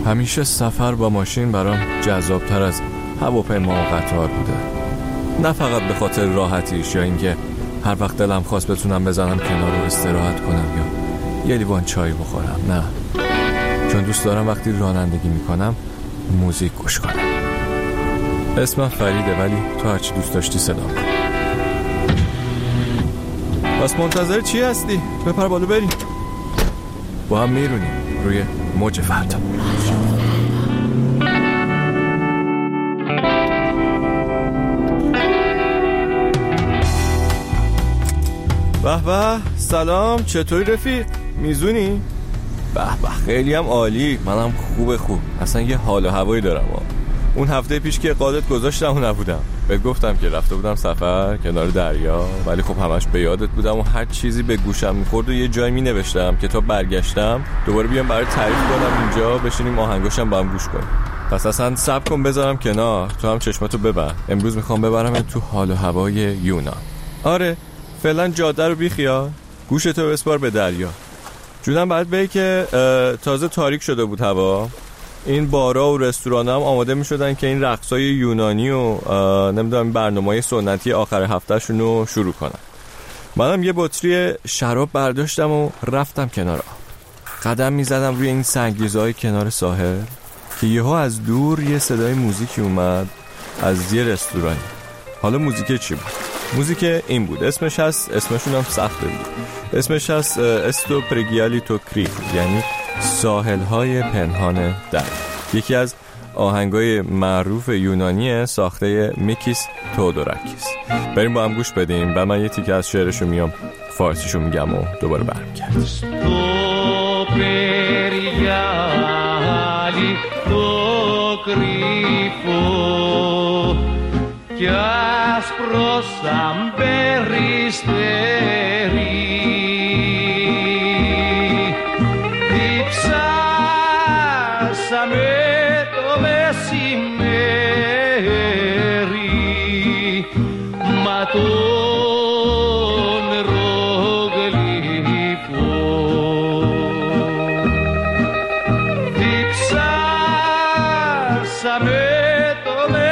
همیشه سفر با ماشین برام جذابتر از هواپیما و قطار بوده. نه فقط به خاطر راحتیش یا اینکه هر وقت دلم خواست بتونم بزنم کنار و استراحت کنم یا یه لیوان چای بخورم. نه، چون دوست دارم وقتی رانندگی میکنم موزیک گوش کنم. اسمم فریده، ولی تو هرچی دوست داشتی صدا کن. پس منتظر چی هستی؟ بپر بالا بریم، با هم میرونیم روی موج فردا. به به، سلام، چطوری رفیق؟ میزونی؟ به به، خیلی هم عالی، منم خوب. اصلا یه حال و هوایی دارم. اون هفته پیش که قادت گذاشتم نبودم، بهت گفتم که رفته بودم سفر کنار دریا، ولی خب همش به یادت بودم و هر چیزی به گوشم میخورد و یه جایی مینوشتم که تا برگشتم دوباره بیام برای تعریف کنم اینجا بشینیم آهنگاشم با هم گوش کنیم. پس اصلا صبر کن بذارم کنار، تو هم چشماتو ببند. امروز میخوام ببرم تو حال و هوای یونان. آره، فعلا جاده رو بیخیال، گوشتو بسپار به دریا. جونم بعد بگی که تازه تاریک شده بود هوا. این بارا و رستوران هم آماده می شدن که این رقصای یونانی و نمیدونم برنامه‌های سنتی آخر هفتهشون رو شروع کنن. منم یه بطری شراب برداشتم و رفتم کنار آب. قدم می زدم روی این سنگریزهای کنار ساحل که یهو از دور یه صدای موزیکی اومد از یه رستورانی. حالا موزیک چی بود؟ موزیک این بود، اسمشون هم سخته بود. اسمش هست استو پرگیالی تو کری، یعنی ساحل‌های پنهان در. یکی از آهنگای معروف یونانیه، ساخته میکیس تودوراکیس. بریم با هم گوش بدیم، بعد من یه تیکه از شعرشو میام فارسیشو میگم و دوباره برمیگردم. استو پرگیالی تو کریفو κι άσπρος σαν περιστέρι διψάσαμε το μεσημέρι μα τον ρογλυφό διψάσαμε το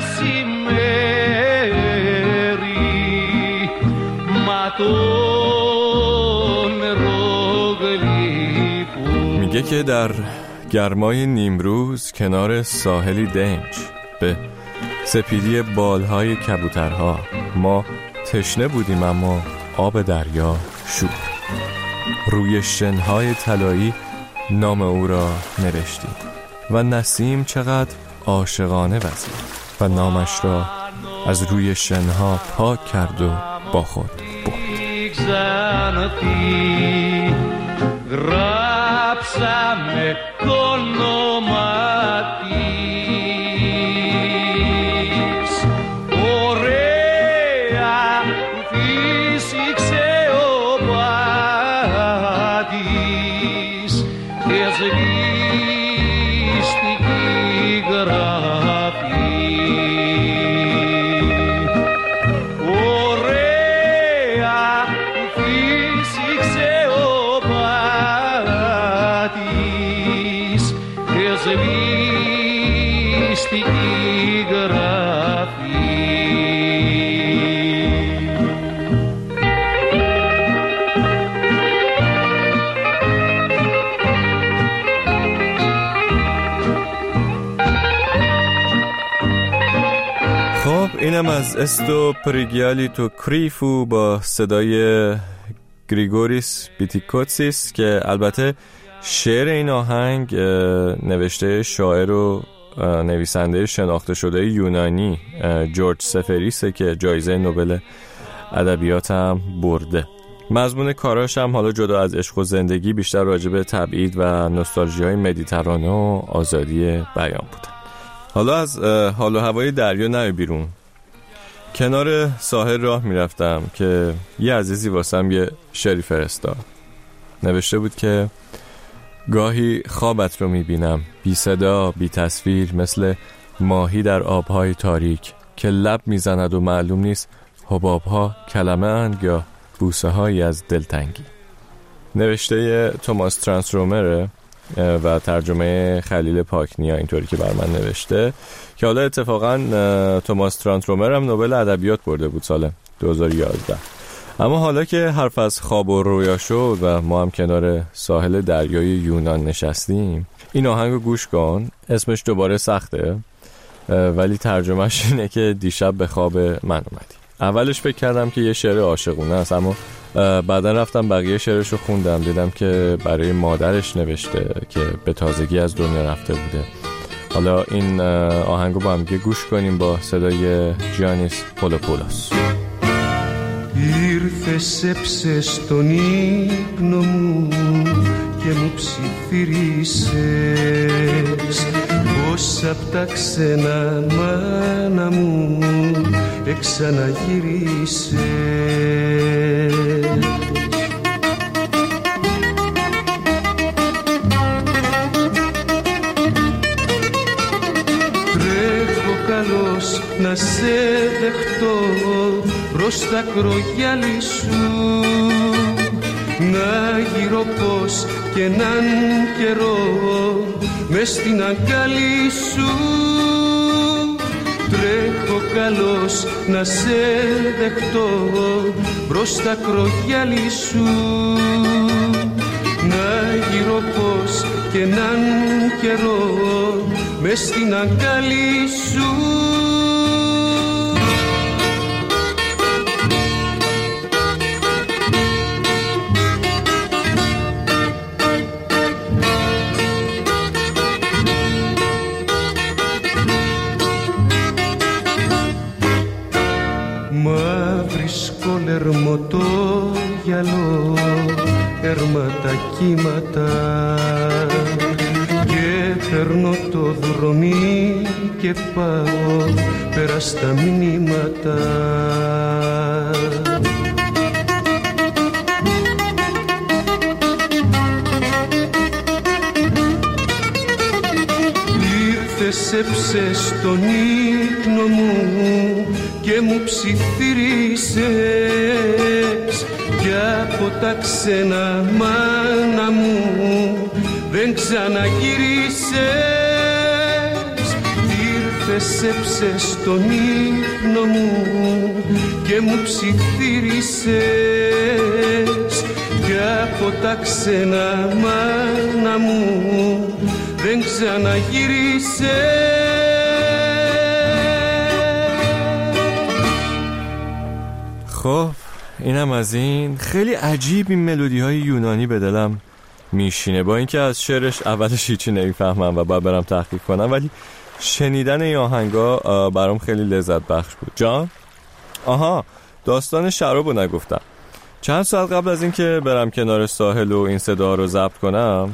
μεσημέρι μα τον ρογλυφό. میگه که در گرمای نیمروز کنار ساحلی دنج به سپیدی بالهای کبوترها ما تشنه بودیم، اما آب دریا شور. روی شنهای طلایی نام او را نوشتیم و نسیم چقدر عاشقانه وزید و نامش را از روی شنها پاک کرد و با خود برد. Γράψαμε το όνομα της, ωραία που φύσηξε ο πάτης και σβήστηκε η γραφή. Ωραία που φύσηξε ο πάτης και σβήστηκε η γραφή. خب اینم از استو پرگیالی تو کریفو با صدای گریگوریس بیتیکوتسیس که البته شعر این آهنگ نوشته شاعر و نویسنده شناخته شده یونانی جورج سفریسه که جایزه نوبل ادبیات هم برده. مضمون کاراش هم حالا جدا از عشق و زندگی بیشتر راجع به تبعید و نوستالژی‌های مدیترانه و آزادی بیان بودن. حالا از حال و هوای دریا نمی بیرون. کنار ساحل راه میرفتم که یه عزیزی واسم یه شعری فرستاد. نوشته بود که گاهی خوابت رو میبینم بی صدا بی تصویر، مثل ماهی در آبهای تاریک که لب میزند و معلوم نیست حبابها کلمه اند یا بوسه هایی از دلتنگی. نوشته توماس ترانسرومره و ترجمه خلیل پاکنیا اینطوری که بر من نوشته، که حالا اتفاقا توماس ترانترومر هم نوبل ادبیات برده بود سال 2011. اما حالا که حرف از خواب و رویا شد و ما هم کنار ساحل دریای یونان نشستیم، این آهنگو گوش کن. اسمش دوباره سخته ولی ترجمهش اینه که دیشب به خواب من اومدی. اولش فکر کردم که یه شعر عاشقونه است، اما بعدا رفتم بقیه شعرشو خوندم، دیدم که برای مادرش نوشته که به تازگی از دنیا رفته بوده. حالا این آهنگو با هم گوش کنیم با صدای جیانیس Polopoulos. Ήρθες, έψες τον ύπνο μου και μου ψιθύρισες πως απ' τα ξένα μάνα μου εξαναγύρισες. Τρέχω καλώς να σε δεχτώ προς τα κρογιάλι σου, να γύρω πως και έναν καιρό μες στην αγκάλι σου. Τρέχω καλώς να σε δεχτώ προς τα κρογιάλι σου, να γύρω πως και έναν καιρό μες στην αγκάλι σου. Λερμωτό γυαλό, έρμα τα κύματα και παίρνω το δρομί και πάω πέρα στα μηνύματα. Ήρθες, έψες τον ύπνο μου και μου ψιθύρισες κι από τα ξένα μάνα μου δεν ξαναγύρισες. Ήρθες, έψες τον ύπνο μου και μου ψιθύρισες κι από τα ξένα μάνα μου δεν ξαναγύρισες. خب اینم از این. خیلی عجیب این ملودی های یونانی به دلم میشینه، با اینکه از شعرش اولش هیچی نمیفهمم و باید برم تحقیق کنم، ولی شنیدن این آهنگا برام خیلی لذت بخش بود. جان؟ آها، داستان شرابو نگفتم. چند ساعت قبل از اینکه برم کنار ساحل و این صدا رو ضبط کنم،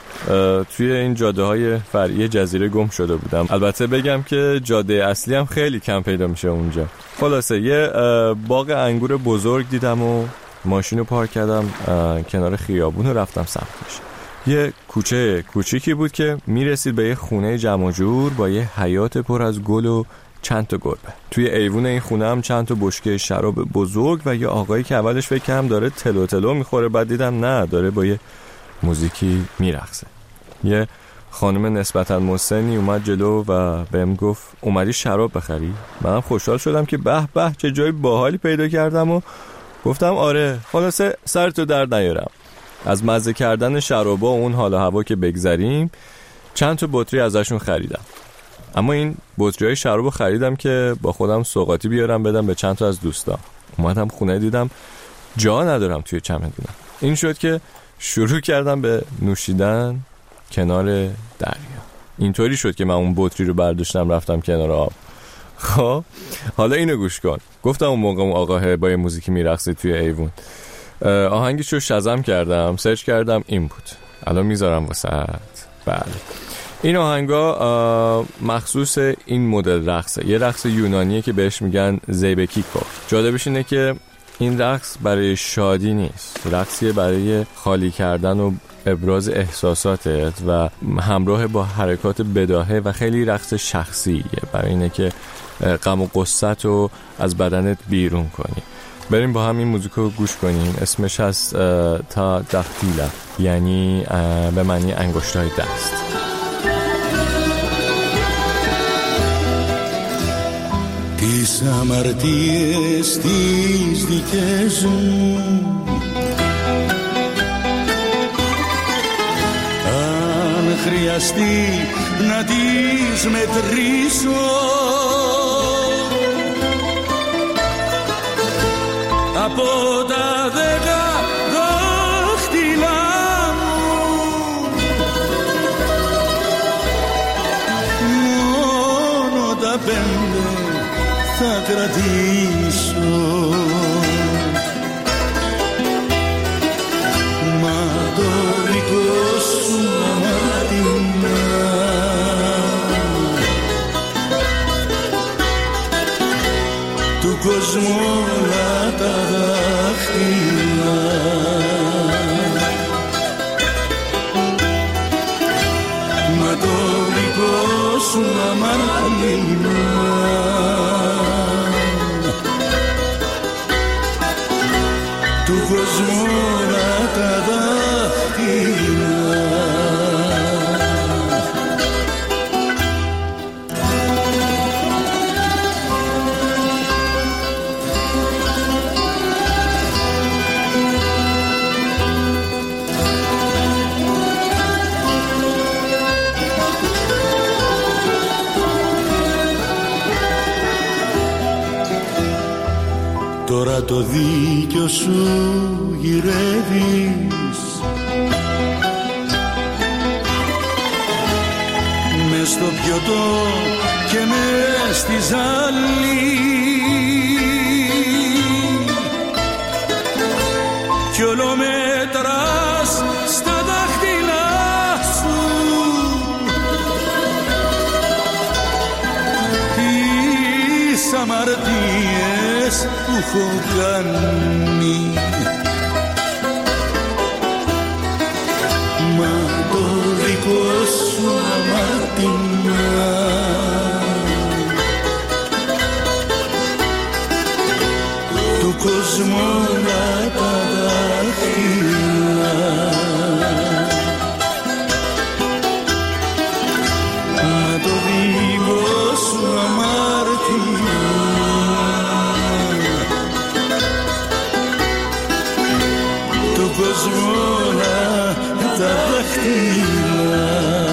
توی این جاده های فرعی جزیره گم شده بودم. البته بگم که جاده اصلی هم خیلی کم پیدا میشه اونجا. خلاصه یه باغ انگور بزرگ دیدم و ماشینو پارک کردم کنار خیابون و رفتم سمتش. یه کوچه کوچیکی بود که میرسید به یه خونه جمع جور با یه حیاط پر از گل و چند تا گربه. توی ایوون این خونه هم چند تا بشکه شراب بزرگ و یه آقایی که اولش فکر کردم داره تلو تلو میخوره، بعد دیدم نه، داره با یه موزیکی میرقصه. یه خانم نسبتاً مسنی اومد جلو و بهم گفت اومدی شراب بخری؟ منم خوشحال شدم که به به چه جای باحالی پیدا کردم و گفتم آره. خلاصه سرتو درد نیارم. از مزه کردن شرابا و اون حال و هوا که بگذریم، چند تا بطری ازشون خریدم. اما این بطریای شرابو خریدم که با خودم سوغاتی بیارم بدم به چند تا از دوستام. اومدم خونه دیدم جا ندارم توی چمدونم. این شد که شروع کردم به نوشیدن کنار دریا. اینطوری شد که من اون بطری رو برداشتم رفتم کنار آب. خب حالا اینو گوش کن. گفتم اون موقع اون آقاه با موزیکی میرقصید توی ایوون. آهنگش رو شزم کردم، سرچ کردم، این بود. الان میذارم واسهت. بله، این آهنگا مخصوص این مدل رقصه. یه رقص یونانیه که بهش میگن زیبکیکو. جالبش اینه که این رقص برای شادی نیست، رقصیه برای خالی کردن و ابراز احساساتت و همراه با حرکات بداهه و خیلی رقص شخصیه برای اینه که غم و غصت رو از بدنت بیرون کنی. بریم با هم این موزیکو گوش کنیم. اسمش از تا دختیلا، یعنی به معنی انگشتای دست. Τις αμαρτίες τις δικές μου αν χρειαστεί να τις μετρήσω από τα 10 δάχτυλα μου μόνο τα 5 θα κρατήσω. Μα το δικό σου αμάρτημα του κόσμου όλα τα δάχτυλα μα το δικό σου αμάρτημα του κόσμου όλα τα δάχτυλα. Τώρα το δίκιο σου γυρεύεις μες στο πιωτό και μες στη ζάλη κι όλο μετράς στα δάχτυλά σου τις αμαρτίες που έχω κάνει. Μα το δικό σου αμάρτημα του κόσμου όλα τα δάχτυλα μα το δικό σου αμάρτημα του κόσμου όλα τα δάχτυλα.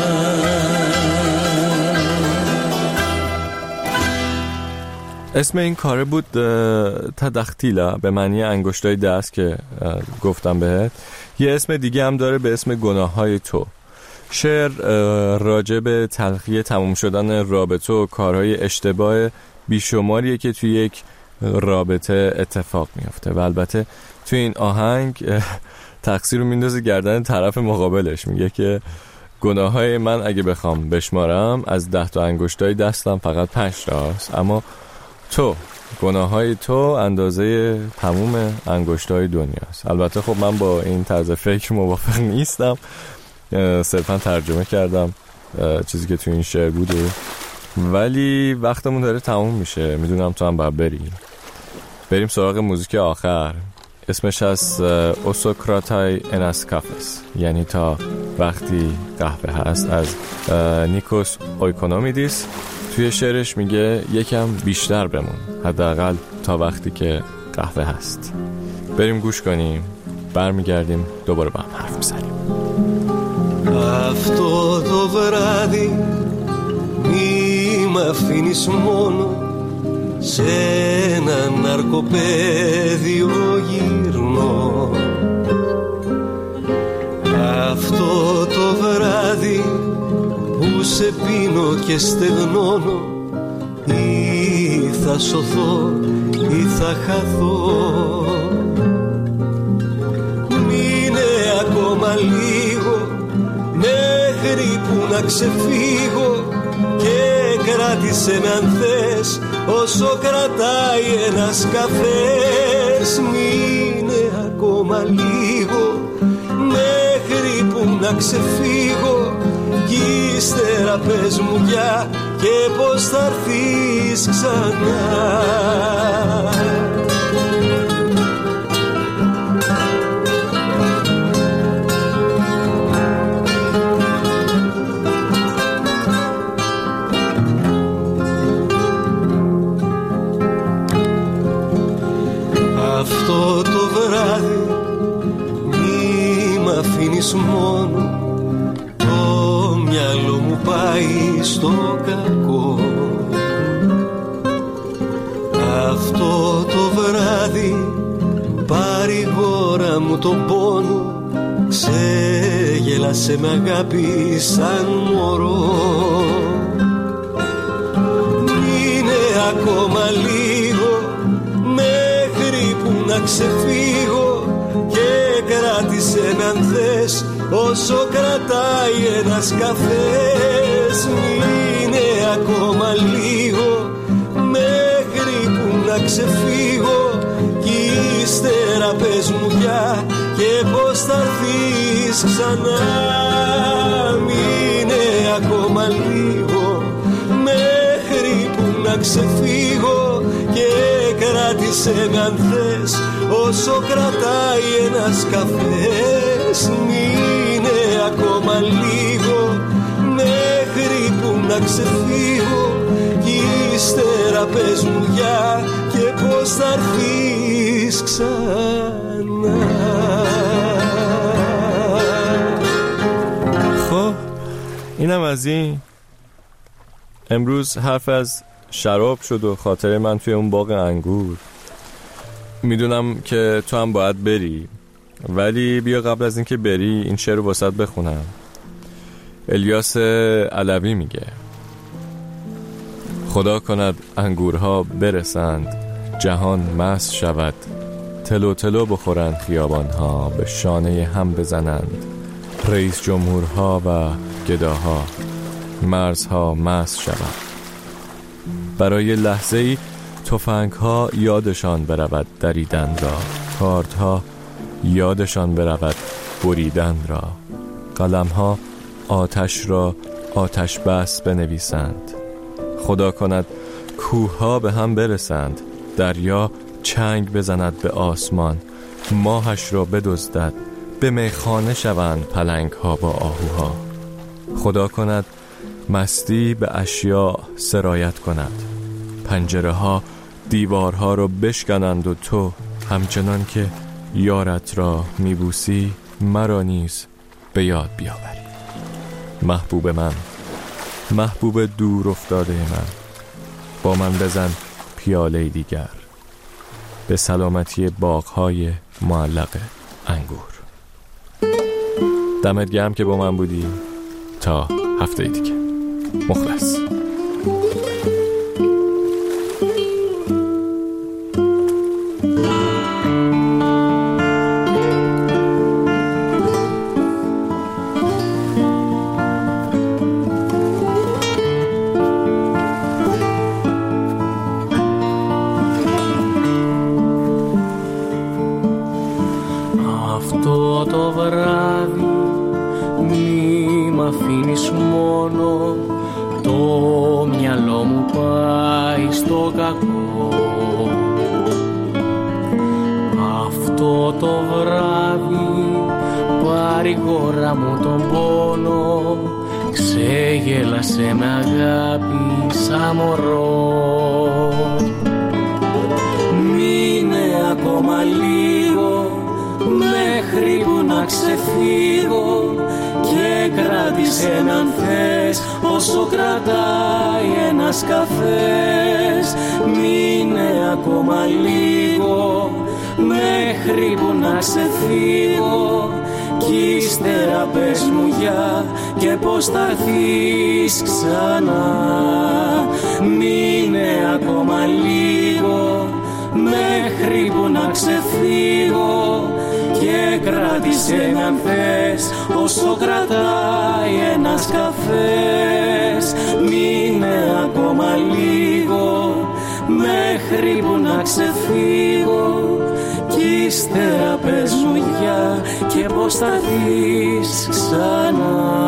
اسم این کاره بود تدختیلا، به معنی انگشتای دست که گفتم بهت. یه اسم دیگه هم داره به اسم گناههای تو. شعر راجع به تلخی تموم شدن رابطه و کارهای اشتباه بیشماریه که توی یک رابطه اتفاق میفته و البته توی این آهنگ تقصیر رو میندازه گردن طرف مقابلش. میگه که گناههای من اگه بخوام بشمارم از 10 تا انگشتای دستم فقط 5 تاست، اما تو گناههای تو اندازه تموم انگشتای دنیاست. البته خب من با این طرز فکر موافق نیستم، صرفا ترجمه کردم چیزی که تو این شعر بود، ولی وقتمون داره تموم میشه، میدونم تو هم باید بریم سراغ موزیک آخر. اسمش از اوسوکراتای اناسکافس، یعنی تا وقتی قهوه هست، از نیکوس اویکونومیدیس. توی شعرش میگه یکم بیشتر بمون، حداقل تا وقتی که قهوه هست. بریم گوش کنیم، برمیگردیم دوباره با هم حرف میزنیم. Αυτό το βράδυ μη μ' αφήνεις μόνο, σε ένα ναρκοπαίδιο γυρνώ. Αυτό το βράδυ που σε πίνω και στεγνώνω, ή θα σωθώ ή θα χαθώ. Μείνε ακόμα λίγο μέχρι που να ξεφύγω και κράτησε με αν θες όσο κρατάει ένας καφές. Μείνε ακόμα λίγο μέχρι που να ξεφύγω κι ύστερα πες μου πια και πως θα έρθεις ξανά. αφήνεις μόνο, το μυαλό μου πάει στο κακό. Αυτό το βράδυ παρηγόρα μου τον πόνο, ξεγέλασε με αγάπη σαν μωρό. Είναι ακόμα λίγο μέχρι που να ξεφύγω και κράτησε με αν θες όσο κρατάει ένας καφές. Είναι ακόμα λίγο μέχρι που να ξεφύγω κι ύστερα πες μου για και πως θα έρθεις ξανά. Είναι ακόμα λίγο μέχρι που να ξεφύγω και κράτησε με αν θες όσο κρατάει ένας καφές. Είναι ακόμα λίγο μέχρι που να ξεφύγω κι ύστερα πες μου για και πως θα έρθεις ξανά. خب اینم از این. امروز حرف از شراب شد و خاطره من توی اون باغ انگور. میدونم که تو هم باید بری، ولی بیا قبل از اینکه بری این شعر رو واسط بخونم. الیاس علوی میگه: خدا کند انگورها برسند، جهان مست شود، تلو تلو بخورند خیابانها، به شانه هم بزنند رئیس جمهورها و گداها، مرزها مست شود. برای لحظه‌ای تفنگ‌ها یادشان برود دریدن را، کاردها یادشان برود بریدن را، قلم‌ها آتش را آتش بس بنویسند. خدا کند کوه‌ها به هم برسند، دریا چنگ بزند به آسمان، ماهش را بدزدد، به میخانه شوند پلنگ‌ها با آهوها. خدا کند مستی به اشیاء سرایت کند، پنجره‌ها دیوارها را بشکنند و تو همچنان که یارت را میبوسی مرا نیز به یاد بیاوری. محبوب من، محبوب دور افتاده من، با من بزن پیاله دیگر، به سلامتی باغ‌های معلق انگور. دمت گرم که با من بودی. تا هفته دیگه. مخلص. Αυτό το βράδυ μη μ' αφήνεις μόνο, το μυαλό μου πάει στο κακό. Αυτό το βράδυ παρηγόρα μου τον πόνο, ξεγέλασε με αγάπη σαν μωρό. Μείνε ακόμα λίγο μέχρι που να ξεφύγω και κράτησε με αν θες όσο κρατάει ένας καφές. Μείνε ακόμα λίγο μέχρι που να ξεφύγω κι ύστερα πες μου για και πως θα έρθεις ξανά. Μείνε ακόμα λίγο μέχρι που να ξεφύγω και κράτησε με αν θες όσο κρατάει ένας καφές. Μείνε ακόμα λίγο μέχρι που να ξεφύγω κι ύστερα πες μου για και πως θα έρθεις ξανά.